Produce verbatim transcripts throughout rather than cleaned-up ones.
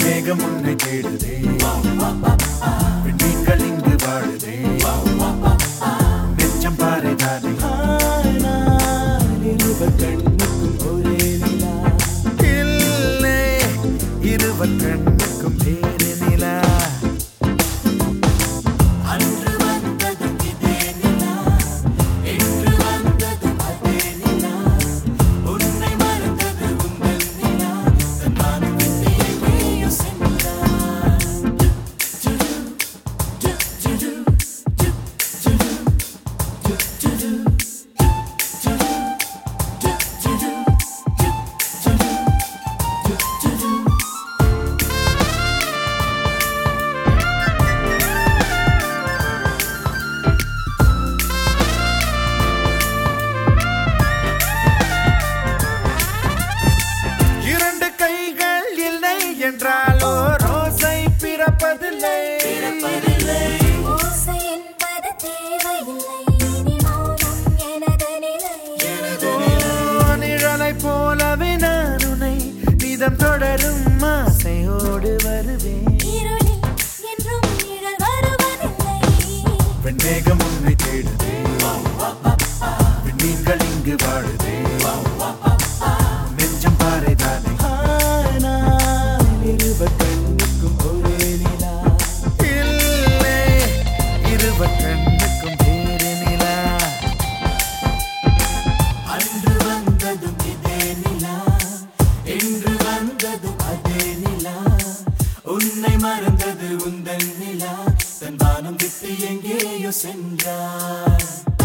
வெண்மேகம் உன்னை தேடுதே நீங்கள் இங்கு வாழுதே நெஞ்சம் பாறைதானே இருவர் கண்ணுக்கும் ஒரே நிலா இல்லை இருவர் கண்ணுக்கும் வேறு நிலா என்றாலோ ரோசை பிறப்பதில்லை ஓசை என்பது தேவையில்லை இனி மௌனம் எனது நிலை நிழலை போலவே நான் உன்னை நிதம் தொடரும் ஆசையோடு வருவேன் இருளில் என்றும் நிழல் வருவதில்லை வெண்மேகம் உன்னை தேடுதே நீங்கள் இங்கு வாழுதே நெஞ்சம் பாறைதானே இருவர் கண்ணுக்கும் ஒரே நிலா இல்லை இருவர் கண்ணுக்கும் வேறு நிலா அன்று வந்ததும் இதே நிலா என்று வந்ததும் அதே நிலா உன்னை மறந்தது உந்தன் நிலா தன் வானம் விட்டு எங்கேயோ சென்றார்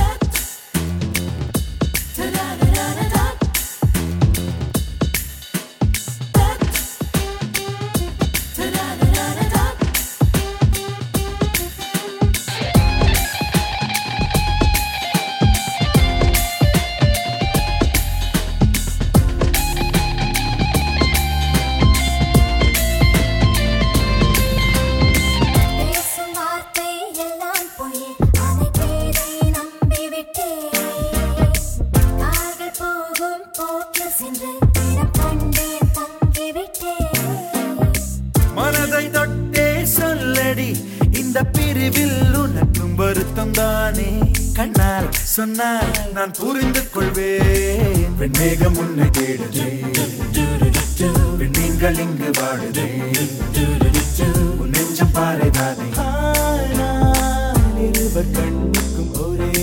மனதை தொட்டே சொல்லடி இந்த பிரிவில் உனக்கும் வருத்தம் தானே கண்ணால் சொன்னால் நான் புரிந்து கொள்வேன் வெண்மேகம் உன்னை தேடுதே நீங்கள் இங்கு வாழுதே நெஞ்சம் பாறைதானே இருவர் கண்ணுக்கும் ஒரே